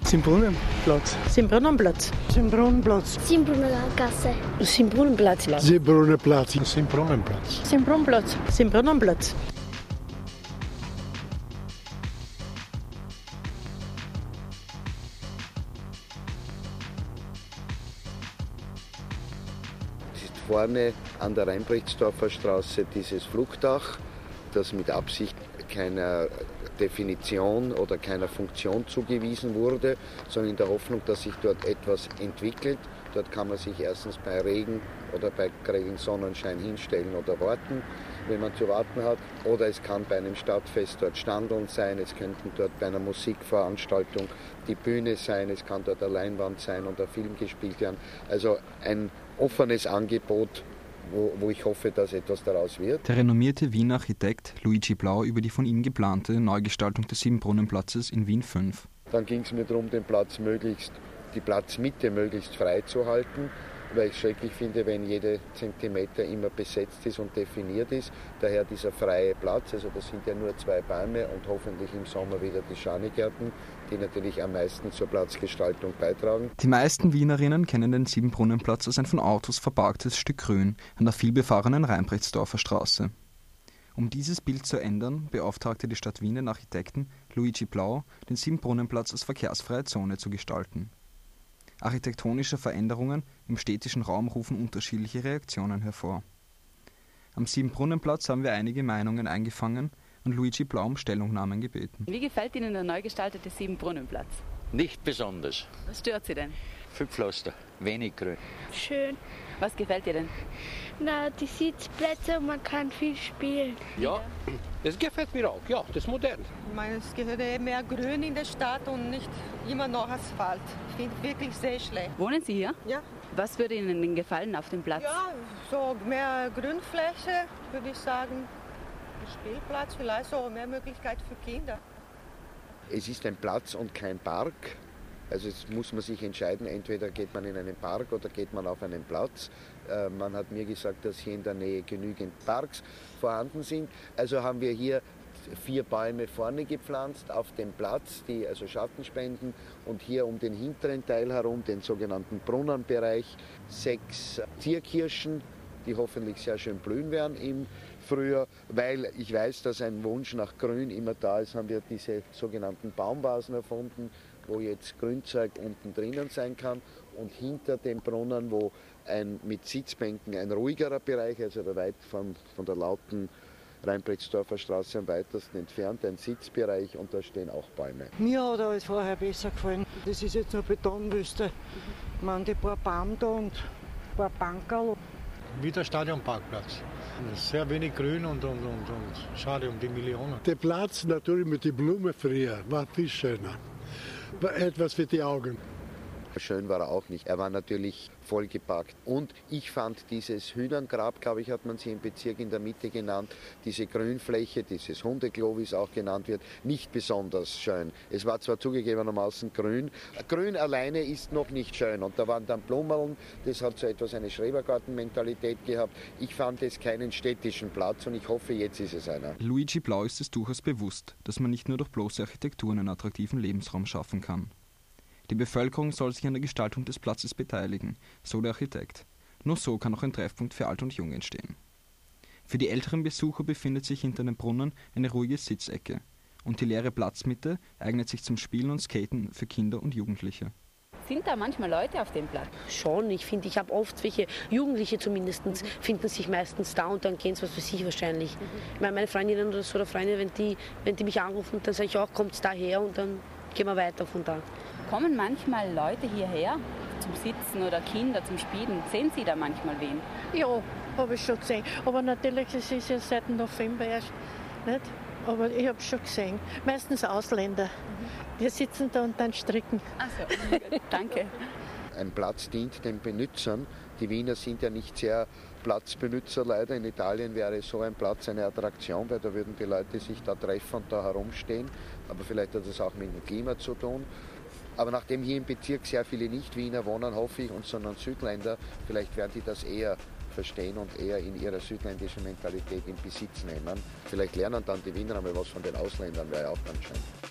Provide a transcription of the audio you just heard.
Simbrunnenplatz. Simbrunnenplatz. Simbrunnenplatz. Simbrunnengasse. Simbrunnenplatz. Simbrunnenplatz. Simbrunnenplatz. Simbrunnenplatz. Simbrunnenplatz. Es ist vorne an der Reinbrechtsdorfer Straße dieses Flugdach, das mit Absicht keiner Definition oder keiner Funktion zugewiesen wurde, sondern in der Hoffnung, dass sich dort etwas entwickelt. Dort kann man sich erstens bei Regen oder bei grellen Sonnenschein hinstellen oder warten, wenn man zu warten hat. Oder es kann bei einem Stadtfest dort Standeln sein, es könnten dort bei einer Musikveranstaltung die Bühne sein, es kann dort eine Leinwand sein und ein Film gespielt werden. Also ein offenes Angebot, wo ich hoffe, dass etwas daraus wird. Der renommierte Wiener Architekt Luigi Blau über die von ihm geplante Neugestaltung des Siebenbrunnenplatzes in Wien 5. Dann ging es mir darum, die Platzmitte möglichst frei zu halten, weil ich es schrecklich finde, wenn jede Zentimeter immer besetzt ist und definiert ist. Daher dieser freie Platz, also das sind ja nur 2 Bäume und hoffentlich im Sommer wieder die Schanigärten, die natürlich am meisten zur Platzgestaltung beitragen. Die meisten Wienerinnen kennen den Siebenbrunnenplatz als ein von Autos verparktes Stück Grün an der vielbefahrenen Reinbrechtsdorfer Straße. Um dieses Bild zu ändern, beauftragte die Stadt Wien den Architekten Luigi Blau, den Siebenbrunnenplatz als verkehrsfreie Zone zu gestalten. Architektonische Veränderungen im städtischen Raum rufen unterschiedliche Reaktionen hervor. Am Siebenbrunnenplatz haben wir einige Meinungen eingefangen und Luigi Blau um Stellungnahmen gebeten. Wie gefällt Ihnen der neu gestaltete Siebenbrunnenplatz? Nicht besonders. Was stört Sie denn? Viel Pflaster, wenig Grün. Schön. Was gefällt dir denn? Na, die Sitzplätze, man kann viel spielen. Ja, das gefällt mir auch. Ja, das ist modern. Ich meine, es gehört mehr Grün in der Stadt und nicht immer noch Asphalt. Ich finde es wirklich sehr schlecht. Wohnen Sie hier? Ja. Was würde Ihnen denn gefallen auf dem Platz? Ja, so mehr Grünfläche, würde ich sagen. Spielplatz, vielleicht so mehr Möglichkeit für Kinder. Es ist ein Platz und kein Park. Also jetzt muss man sich entscheiden, entweder geht man in einen Park oder geht man auf einen Platz. Man hat mir gesagt, dass hier in der Nähe genügend Parks vorhanden sind. Also haben wir hier 4 Bäume vorne gepflanzt auf dem Platz, die also Schatten spenden, und hier um den hinteren Teil herum, den sogenannten Brunnenbereich, 6 Zierkirschen, die hoffentlich sehr schön blühen werden im Frühjahr. Weil ich weiß, dass ein Wunsch nach Grün immer da ist, haben wir diese sogenannten Baumvasen erfunden, wo jetzt Grünzeug unten drinnen sein kann, und hinter dem Brunnen, wo mit Sitzbänken ein ruhigerer Bereich, also weit von der lauten Reinbrechtsdorfer Straße am weitesten entfernt, ein Sitzbereich, und da stehen auch Bäume. Mir hat alles vorher besser gefallen. Das ist jetzt eine Betonwüste. Ich meine, die paar Bäume da und ein paar Bankerl. Wie der Stadionparkplatz. Sehr wenig Grün und schade um die Millionen. Der Platz natürlich mit den Blumen früher war viel schöner. War etwas für die Augen. Schön war er auch nicht. Er war natürlich vollgepackt. Und ich fand dieses Hühnerngrab, glaube ich, hat man sie im Bezirk in der Mitte genannt, diese Grünfläche, dieses Hundeklo, wie es auch genannt wird, nicht besonders schön. Es war zwar zugegebenermaßen grün. Grün alleine ist noch nicht schön. Und da waren dann Blumeln, das hat so etwas eine Schrebergarten-Mentalität gehabt. Ich fand es keinen städtischen Platz und ich hoffe, jetzt ist es einer. Luigi Blau ist es durchaus bewusst, dass man nicht nur durch bloße Architektur einen attraktiven Lebensraum schaffen kann. Die Bevölkerung soll sich an der Gestaltung des Platzes beteiligen, so der Architekt. Nur so kann auch ein Treffpunkt für Alt und Jung entstehen. Für die älteren Besucher befindet sich hinter dem Brunnen eine ruhige Sitzecke. Und die leere Platzmitte eignet sich zum Spielen und Skaten für Kinder und Jugendliche. Sind da manchmal Leute auf dem Platz? Schon, ich habe oft welche, Jugendliche zumindest, finden sich meistens da und dann gehen sie was für sich wahrscheinlich. Ich meine, meine Freundinnen oder so, oder Freunde, wenn die mich anrufen, dann sage ich auch, kommt daher und dann gehen wir weiter von da. Kommen manchmal Leute hierher zum Sitzen oder Kinder zum Spielen? Sehen Sie da manchmal wen? Ja, habe ich schon gesehen. Aber natürlich, es ist ja seit November erst, nicht? Aber ich habe es schon gesehen. Meistens Ausländer. Wir sitzen da und dann stricken. Ach so, danke. Ein Platz dient den Benutzern. Die Wiener sind ja nicht sehr Platzbenutzer leider. In Italien wäre so ein Platz eine Attraktion, weil da würden die Leute sich da treffen und da herumstehen. Aber vielleicht hat das auch mit dem Klima zu tun. Aber nachdem hier im Bezirk sehr viele Nicht-Wiener wohnen, hoffe ich, und sondern Südländer, vielleicht werden die das eher verstehen und eher in ihrer südländischen Mentalität in Besitz nehmen. Vielleicht lernen dann die Wiener einmal was von den Ausländern, wäre ja auch ganz schön.